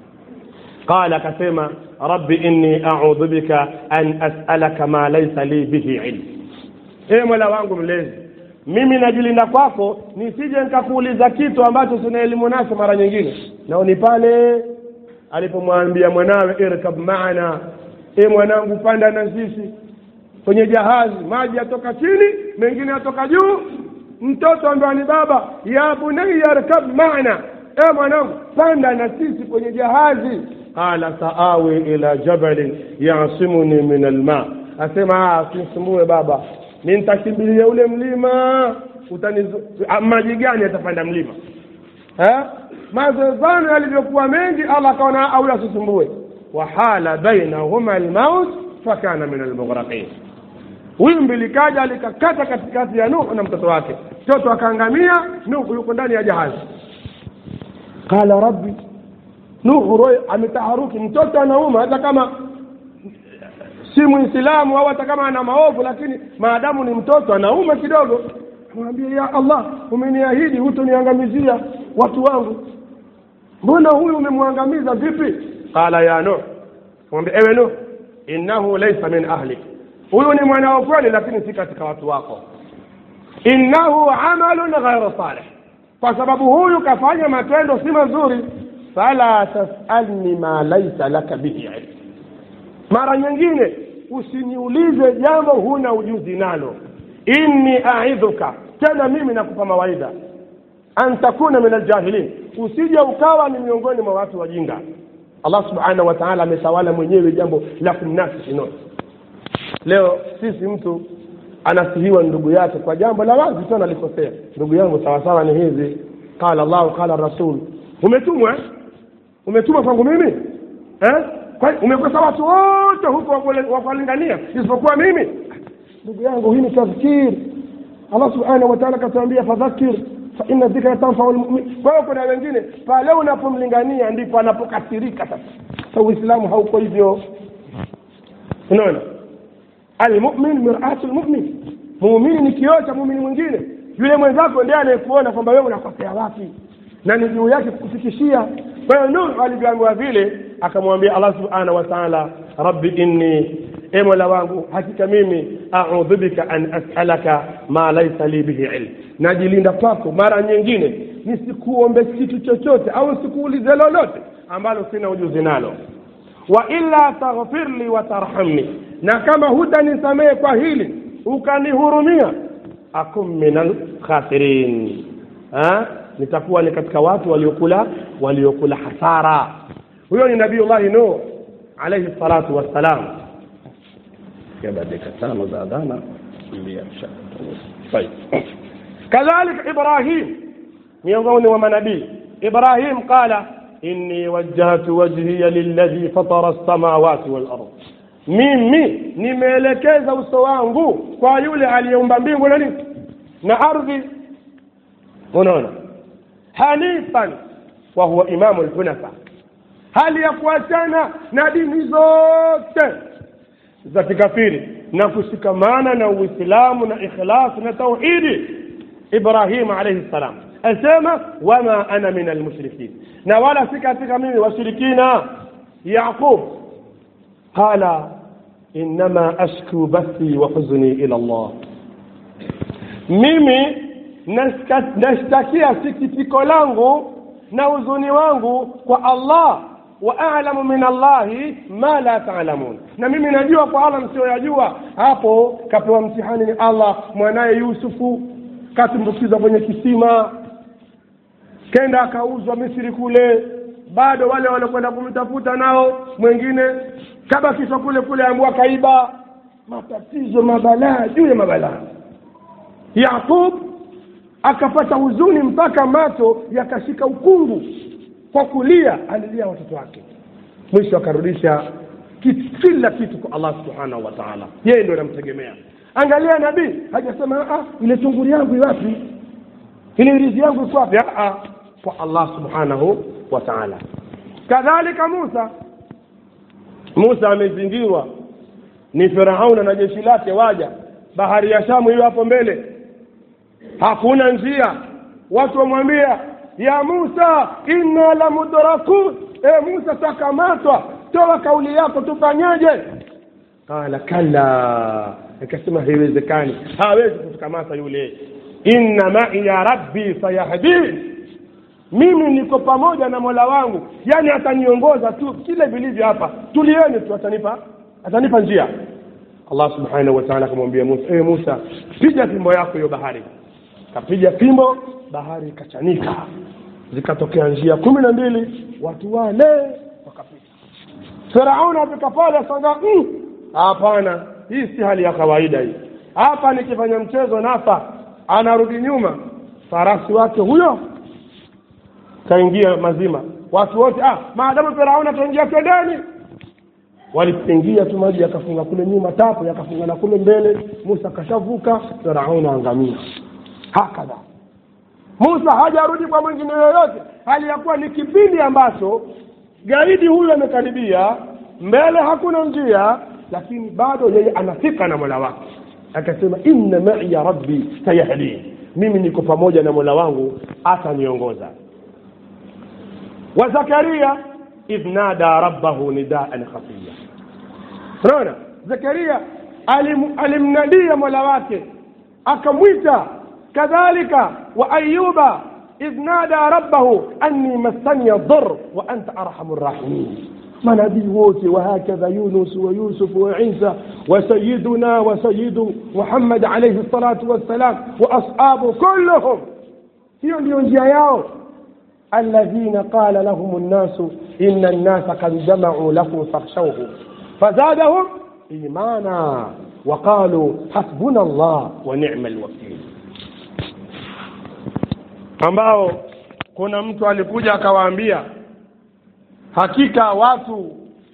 qala, kasema rabbi inni a'udhu bika an as'alaka ma laysa li bihi ilm. Mola wangu mlezi, mimi najilinda kwako nisije nikakuuliza kitu ambacho sina elimu nacho mara nyingine. Na ni pale alipomwambia mwanawe irkab maana, mwanangu panda na sisi kwenye jahazi, maji yatoka chini mengine yatoka juu. Mtoto ambaye ni baba, ya bunayya irkab maana, mwanangu panda na sisi kwenye jahazi. Qala saawi ila jabalin yasimuni min alma, asema usinisumbue baba, nitakimbilia ule mlima. Maji gani atapanda mlima? Mazozano yalivyokuwa mengi, Allah kaona au asisumbue. Wa hala bainahuma almaut fakana min almughraqin. Wimbi likaja likakata katikati ya Nuh na mtoto wake, mtoto akaangamia, Nuh yuko ndani ya jahazi. Qala rabbi, Nuh roho ametaharuki, mtoto anauma, hata kama si Muislamu au hata kama ana maovu, lakini maadamu ni mtoto anauma kidogo. Mwambie ya Allah, umeniahidi hutoniangamizia watu wangu, mbona huyu umemwangamiza vipi? Qala ya Nuh, mwambie ewe Nuh, innahu laysa min ahlik, huyu ni mwanao kweli lakini si katika watu wako. Innahu amalun ghayru salih, kwa sababu huyu kafanya matendo si mazuri. Fala tasalni ma laysa laka bihi ilm, mara nyingine usiniulize jambo huna ujuzi nalo. Inni a'idhuka, tena mimi nakupa mawaidha, an takuna min aljahilin, usije ukawa ni miongoni mwa watu wajinga. Allah subhanahu wa ta'ala ametawala mwenyewe jambo la kumnasi Nuh. Leo sisi mtu anasihiwa ndugu yake kwa jambo la wazi sana alikosea, ndugu yangu sawa sawa ni hizi, qala Allah qala Rasul, umetumwa kwangu mimi, kwa umekosa watu wote huko wakulingania isipokuwa mimi. Ndugu yangu, hii ni tadhkir. Allah subhanahu wa ta'ala katuambia fadhakir fa inna dhikra tanfa'u almu'min. Kwa hiyo kuna wengine pale unapomlingania ndipo anapokasirika. Sasa Uislamu hauko hivyo. Unaona, almu'min mir'atul mu'min, muumini ni kioo cha muumini mwingine. Yule mwenzako ndiye anayekuona kwamba wewe unakosea wapi na ni juu yake kukufikishia. Kwa hiyo Nuh aliambiwa vile, akamwambia Allah subhanahu wa ta'ala, rabbi inni, Mola wangu hakika mimi a'udhu bika an as'alaka ma laysa li bihi ilm, najilinda kwako mara nyingine nisikuombe kitu chochote au sikuulize lolote ambalo sina ujuzi nalo. Wa illa taghfirli wa tarhamni, na kama hutanisamehe kwa hili ukanihurumia, akum minal khasirin, nitakuwa ni katika watu waliokula hasara. Huyo ni Nabiiullah Nuh alayhi salatu wassalam. Kabadika sana zadana ndio طيب. كذلك إبراهيم miongoni wa manabii. Ibrahim qala inni wajjahtu wajhiya lilladhi fatara as-samawati wal ardh, mimi nimeelekeza uso wangu kwa yule aliyeumba mbingu na ardhi. Unaona, hanifan wa huwa imamu al-hunafa, hali ya kuachana na dini zote za kikafiri na kushikamana na Uislamu na ikhlas na tauhidi. Ibrahim alayhi salam asema wama ana min al-mushrikin, na wala si katika mimi washirikina. Yaqub qala inma ashku bathi wa huzni ila Allah, mimi nashtakia sikitiko langu na huzuni wangu kwa Allah. Wa a'lamu min Allahi ma la ta'lamun, na mimi najua kwa Allah msioyajua. Hapo kapewa mtihani ni Allah. Mwanae Yusufu katumbukizwa kwenye kisima, kenda akauzwa Misri kule, bado wale wanakwenda kumtafuta nao mwingine kabakishwa kule ambwa kaiba. Matatizo, mabalaa juu ya mabalaa. Yaqub akapata huzuni mpaka macho yakashika ukungu kwa kulia, alilia watoto wake. Mwisho akarudisha kila kitu kwa Allah subhanahu wa ta'ala, yeye ndio anamtegemea. Angalia nabii hajasema ile tunguri yangu wapi, ile riziki yangu iko wapi, kwa Allah subhanahu wa ta'ala. Kadhalika Musa amezingirwa ni Firauna na jeshi lake, waja bahari ya Shamu hiyo hapo mbele, hakuna njia. Watu wamwambia ya Musa inna la mudrakun, Musa takamatwa, toa kauli yako tufanyaje? Qala kalla, akasema haiwezekani, hawezi kutukamata yule. Inna ma'i ya rabbi sayahdin, mimi niko pamoja na Mola wangu, yani ataniongoza tu kile vilivyo hapa, tulieni tu, atanipa njia. Allah subhanahu wa ta'ala akamwambia Musa, Musa piga fimbo yako hiyo bahari. Kapiga fimbo, bahari ikachanika, zikatokea njia 12, watu wale wakapita. Firauna akapala sanga, hapana, hii si hali ya kawaida hii. Hapa nikifanya mchezo nafa. Anarudi nyuma, farasi wake huyo kaingia mazima. Watu wote maadamu Firauna kaingia ndani, walipoingia tu maji yakafunga kule nyuma, tapo yakafunga na kule mbele. Musa kashavuka, Firauna angamia. Hakadha Musa hajarudi kwa mwingine yoyote, hali yakuwa ni kipindi ambacho gaidi huyo amekaribia mbele, hakuna njia, lakini bado yeye anafika na Mola wake. Akasema inna ma'i ya rabbi sayahdin, mimi niko pamoja na Mola wangu ataniongoza. Wa Zakaria idh nada rabbahu nidaan khafiya, rona Zakaria alimnadia Mola wake akamwita. Kadhalika wa Ayyuba idh nada rabbahu anni massani ad-darr wa anta arhamur rahimin. manabii wote, wa hakadha Yunus wa Yusuf wa Isa wa sayyiduna wa sayyidu Muhammad alayhi salatu wassalam wa ashabu kulluhum, hiyo ndio njia yao. alladhina qala lahum an-nasu inna an-nasa qad jama'u lakum fakhshawhum fazadahum imana wa qalu hasbuna Allah wa ni'mal wakeel. Ambao kuna mtu alikuja akawaambia hakika watu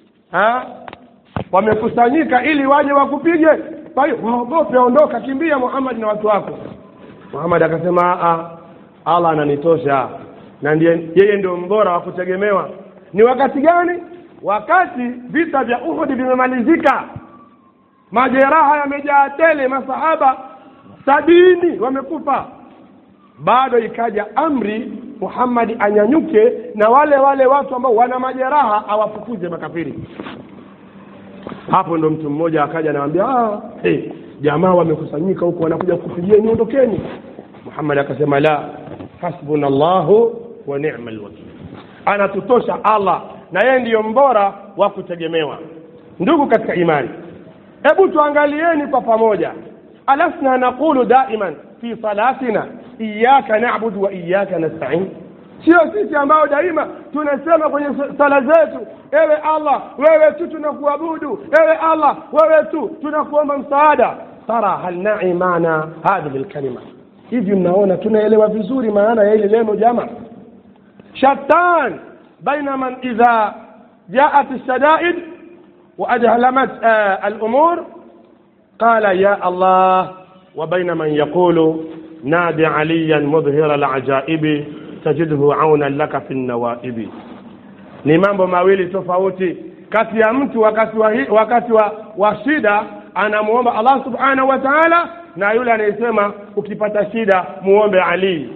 wamekusanyika ili waje wakupige, kwa hiyo waogope, ondoka, kimbia Muhammad na watu wako. Muhammad akasema Allah ananitosha na yeye ndio mbora wa kutegemewa. Ni wakati gani? Wakati vita vya Uhud vimemalizika, majeraha yamejaa tele, masahaba 70 wamekufa, bado ikaja amri Muhammad anyanyuke na wale watu ambao wana majeraha awafukuze makafiri. Hapo ndo mtu mmoja akaja anamwambia jamaa wamekusanyika huko wanakuja kukupigia niondokeni. Muhammad akasema la, hasbunallahu wa ni'mal wakeel, anatutosha Allah na yeye ndiyo mbora wa kutegemewa. Ndugu katika imani, hebu tuangalieni kwa pamoja, alasna naqulu daiman fi salatina iyyaka na'budu wa iyyaka nasta'in? Sio sisi ambao daima tunasema kwenye sala zetu, ewe Allah wewe tu tunakuabudu, ewe Allah wewe tu tunakuomba msaada? Tara hal na'i maana hadhihi alkalima? Hivi mnaona tunaelewa vizuri maana ya ile neno jamaa? Shatan baina man idha ja'at ash-shada'id wa ajhalamat al-umur qala ya Allah, wa baina man yaqulu nadi aliyan mudhhira al-ajaibi tajidhu aunan laka fi an-nawaibi. Ni mambo mawili tofauti kati ya mtu wakati wa shida anamuomba Allah subhanahu wa ta'ala, na yule anayesema ukipata shida muombe Ali.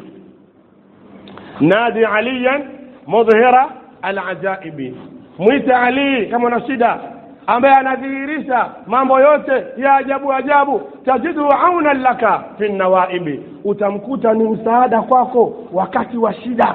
Nadi aliyan mudhhira al-ajaibi, muita Ali kama una shida, ambaye anadhihirisha mambo yote ya ajabu ajabu. Tajidu aunan laka fi nawaibi, utamkuta ni msaada kwako wakati wa shida.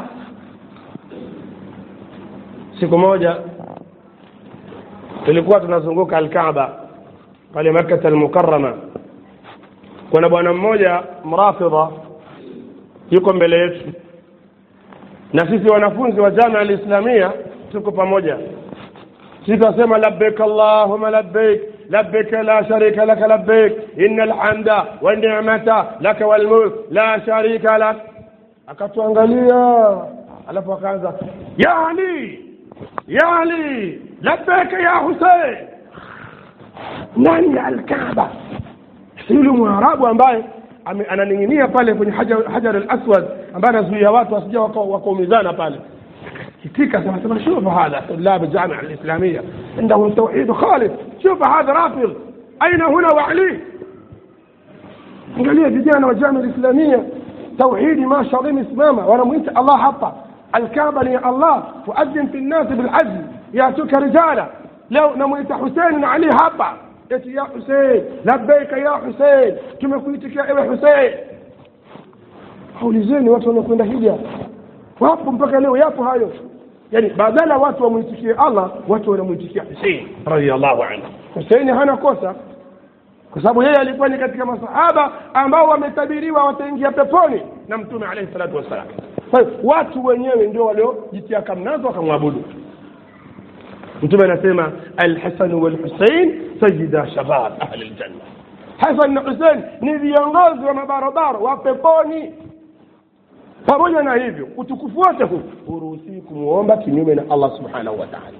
Siku moja tulikuwa tunazunguka al-Kaaba pale Makkah al-Mukarrama. Kuna bwana mmoja mrafidha yuko mbele yetu, na sisi wanafunzi wa Jamia al-Islamia tuko pamoja. Sisi tunasema labbaik Allahumma labbaik, labbaik la sharika lak labbaik, innal hamda wan ni'mata lak wal mulk la sharika lak. Akatuangalia alafu akaanza ya Ali, ya Ali, labbaik ya Hussein. Nani al-Kaaba? Yule Mwarabu ambaye ananing'inia pale kwenye hajar al-aswad, ambaye anazuia watu wasije wakaumizana pale. كتيكا سمع شوف هذا طلاب الجامعة الإسلامية عندهم توحيد خالص، شوف هذا رافض، أين هنا وعلي؟ قال لي بدينا والجامعة الإسلامية توحيدي ما شاضين اسمامه، وانا ميت الله حطه الكعبة يا الله، وأذن في الناس بالعزل يأتوك رجالا، لو نميت حسين علي حطه يا حسين لبيك يا حسين كما كنتك يا حسين. haulizeni watu wanakwenda hija wapo mpaka leo, yapo hayo. Yani badala watu wamuitikie Allah, watu wanamuitikia Hussein radhiyallahu anhu. Hussein hana kosa, kwa sababu yeye alikuwa ni katika masahaba ambao wametabiriwa wataingia peponi na Mtume alayhi salatu wasallam. Kwa hiyo watu wenyewe ndio waliojitia kamnazo wakamwabudu. Mtume anasema al-Hasan wal-Hussein sayyida shabab ahli al-janna. Hasan na Hussein ni viongozi wa mabarabara wa peponi. Pamoja na hivyo utukufu wote huu uruhusi kumuomba kinyume na Allah subhanahu wa ta'ala.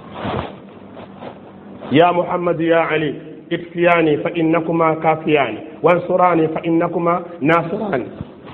Ya Muhammad ya Ali ikfiyani fa innakuma kafiyani wansurani fa innakuma nasirani.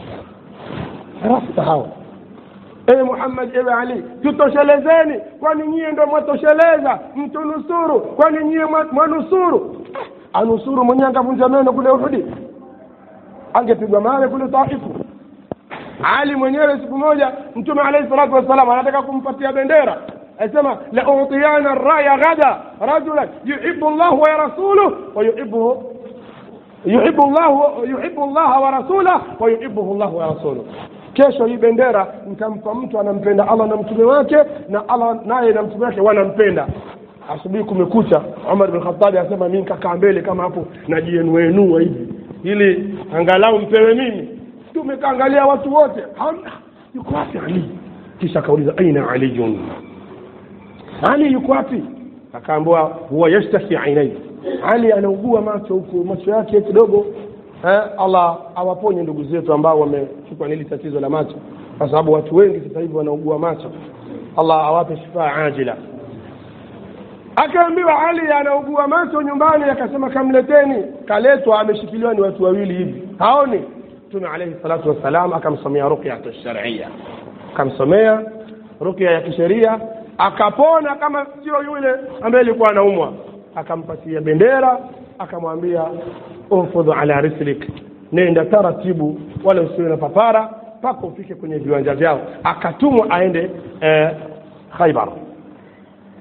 Rafta hawa ewe Muhammad ewe Ali, tutoshelezeni kwani nyie ndio mwatosheleza, mtunusuru kwani nyie mwanusuru. Anusuru mwenye angavunja meno kule Uhud, angepigwa mawe kule Taifu. Ali mwenyewe siku moja Mtume alayhi salatu wasallam anataka kumpatia bendera, asema la utiyana ar-raya gada rajulan yuhibbu Allah wa rasuluhu wa yuhibbu Allah wa rasuluhu wa yuhibbuhu Allah wa rasuluhu. Kesho hii bendera nitampa mtu anampenda Allah na mtume wake, na Allah naye na mtume wake wanampenda. Asubuhi kumekucha, Umar bin Khattab asema mimi nikakaa mbele kama hapo najienua hivi ili angalau mpewe mimi. Tumekaangalia watu wote, yuko wapi Ali? Kisha kauliza aina Ali? Ali yuko wapi? Akaambiwa huwa yashtaki ainai, Ali anaugua macho huko, macho yake kidogo. Allah awaponye ndugu zetu ambao wamechukua hili tatizo la macho, kwa sababu watu wengi sasa hivi wanaugua macho. Allah awape shifa ajila. Akaambiwa Ali anaugua macho nyumbani, akasema kamleteni. Kaletwa, ameshikiliwa ni watu wawili hivi, haoni. Mtume alayhi salatu wasalam akamsomea ruqya ash-shar'iyya, akamsomea ruqya ya kisheria, akapona kama sio yule ambaye alikuwa anaumwa. Akampatia bendera, akamwambia unfudhu ala rislik, nenda taratibu wala usiwe na papara mpaka ufike kwenye viwanja vyao. Akatumwa aende Khaybar.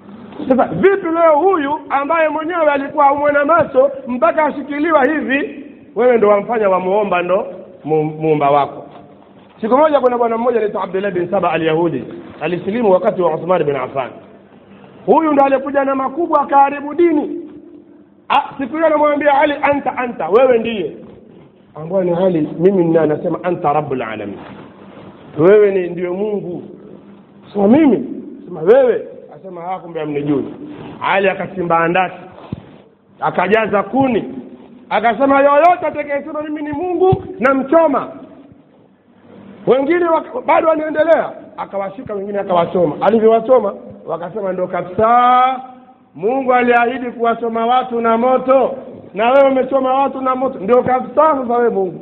Sasa vipi leo huyu ambaye mwenyewe alikuwa umwona macho mpaka ashikiliwa hivi, wewe ndo wamfanya wamuomba ndo muumba wako? Siku moja kuna bwana mmoja anaitwa Abdullah bin Saba al-Yahudi, alisilimu wakati wa Uthman bin Affan. Huyu ndo alikuja na makubwa karibu dini. Siku hiyo anamwambia Ali, anta wewe ndiye. Ambaye ni Ali, mimi nina nasema anta rabbul alamin, wewe ni ndio Mungu. Sema mimi, sema wewe. Asema kumbe amnijui. Ali akasimba andaki, akajaza kuni, akasema yoyote atakayesema mimi ni Mungu na mchoma. Wengine bado wanaendelea, akawashika wengine akawachoma. Alivyowachoma wakasema ndio kabisa Mungu aliahidi kuwachoma watu na moto, na wewe umechoma watu na moto, ndio kabisa sasa wewe Mungu.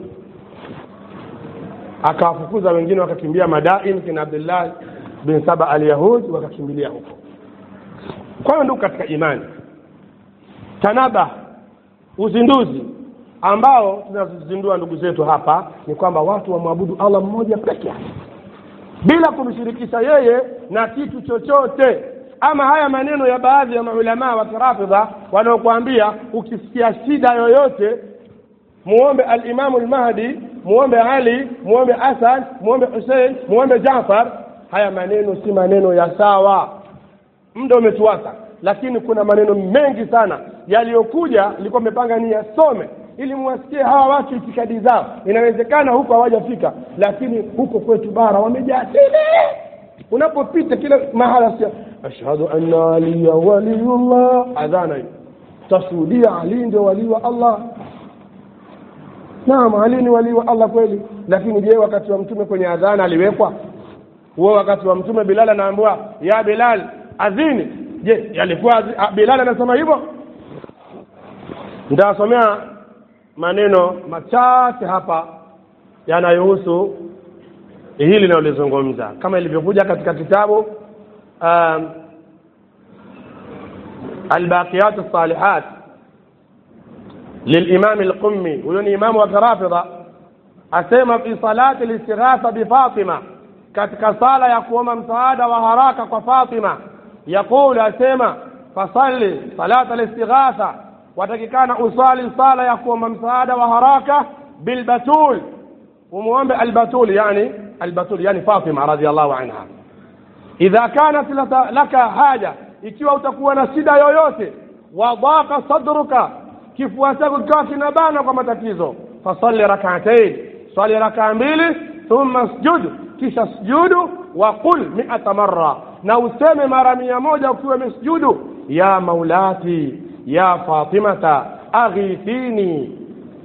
Akawafukuza wengine, wakakimbia Madain kina Abdullah bin Saba al-Yahudi, wakakimbilia huko. Kwa hiyo ndio katika imani tanaba, uzinduzi ambao tunazindua ndugu zetu hapa ni kwamba watu wamwabudu Allah mmoja pekee yake bila kumshirikisha yeye na kitu chochote. Ama haya maneno ya baadhi ya maulama wa Rafidha wanaokuambia ukisikia shida yoyote muombe al-Imam al-Mahdi, muombe Ali, muombe Hasan, muombe Hussein, muombe Jaafar, haya maneno si maneno ya sawa. Muda umetuasa, lakini kuna maneno mengi sana yaliyokuja nilikuwa nimepanga ni yasome ili muwasikie hawa watu itikadi zao. Inawezekana huko hawajafika, lakini huko kwetu bara wamejaa tele. Unapopita kila mahala sia ashhadu anna aliya waliyullah, adhana tashuhudia Ali ndio wali wa Allah. Naam, Ali ni wali wa Allah kweli, lakini je, wakati wa mtume kwenye adhana aliwekwa? Huo wakati wa mtume Bilal anaambiwa ya Bilal adhini, je yalikuwa Bilal anasema hivyo? Nitasomea maneno machache hapa yanayohusu hili linalozungumza kama ilivyokuja katika kitabu Al-Baqiyat as-Salihat للإمام القمي، ويوني إمام وكرافضة. أسمى في صلاة الاستغاثة بفاطمة، katika sala ya kuomba msaada wa haraka kwa Fatima, يقول أسمى فصلي صلاة الاستغاثة، watakikana usali sala ya kuomba msaada wa haraka bilbatul, umuombe albatul, yani albatul yani Fatima radhiyallahu anha. Idha kanat laka haja, ikiwa utakuwa na shida yoyote, wadaqa sadruka, kifua chako kikawa kinabana kwa matatizo, fasalli rak'atayn, swali rak'a mbili, thumma sujud, kisha sujudu, wa qul 100 marra, na useme mara 100 ukiwa umesujudu, ya maulati ya Fatimata aghithini,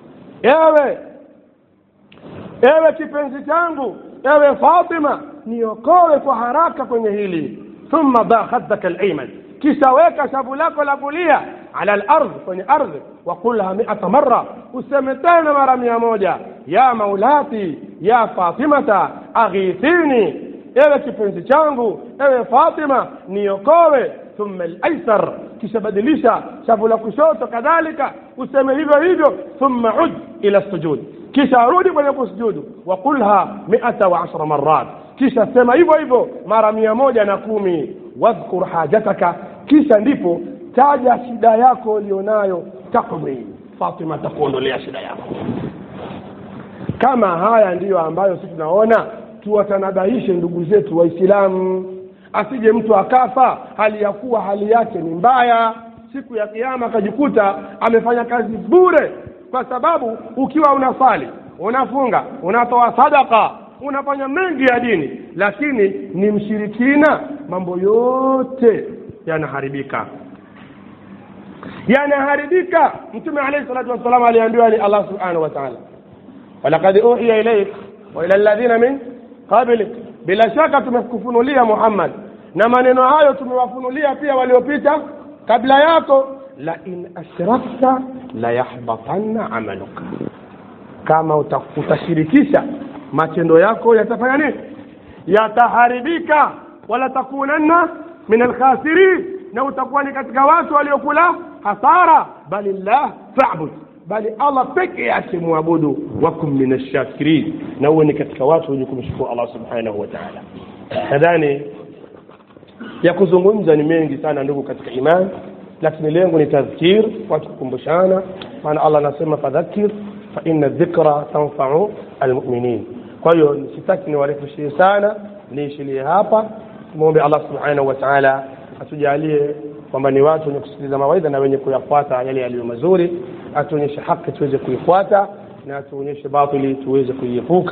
ewe kipenzi changu, ewe Fatima, niokoe kwa haraka kwenye hili. Thumma dha khaddaka al-ayman, kisha weka shavu lako la kulia ala al-ardh, kwenye ardhi, wa qulha 100 marra, useme tena mara 100, ya maulati ya Fatimata aghithini, ewe kipenzi changu, ewe Fatima, niokoe. Thumma al-aysar, kisha badilisha shavu la kushoto kadhalika, useme hivyo hivyo. Thumma ud ila sujud, kisha rudi kwenye kusujudu, wa qulha 110 marrat, kisha sema hivyo hivyo mara 110. Wadhkur hajataka, kisha ndipo taja shida yako ulionayo, taqdi, Fatima takuondolea shida yako. Kama haya ndiyo ambayo sisi tunaona tuwatanabahishe ndugu zetu Waislamu, asije mtu akafa hali ya kuwa hali yake ni mbaya, siku ya kiyama akajikuta amefanya kazi bure. Kwa sababu ukiwa unasali, unafunga, unatoa sadaka, unafanya mengi ya dini, lakini ni mshirikina, mambo yote yanaharibika. Mtume alayhi salatu wasallam aliambiwa ni Allah subhanahu wa ta'ala, walaqad uhiya ilayk wa ila alladhina min qablik, bila shaka tumekufunulia Muhammad, na maneno hayo tumewafunulia pia waliopita kabla yako, la in ashrakta la yahbatanna amaluka, kama utashirikisha matendo yako yatafanya nini? Yataharibika. Wala takunanna min alkhasirin, na utakuwa ni katika watu waliokula hasara. Balillah fa'bud, bali Allah pekee yake muabudu, wakum min ash-shakirin, na uwe ni katika watu wenye kumshukuru Allah subhanahu wa ta'ala. Nadhani Ya kuzungumza ni mengi sana ndugu katika imani, lakini lengo ni tadhkir, watu kukumbushana, maana Allah anasema fadhakkir fa inna dhikra tanfa'u almu'minin. Kwa hiyo sitaki niwarefushe sana, niishilie hapa. Muombe Allah subhanahu wa ta'ala atujalie kwamba ni watu wenye kusikiliza mawaidha na wenye kuyafuata yale yaliyo mazuri, atuonyeshe haki tuweze kuifuata na atuonyeshe batili tuweze kuiepuka.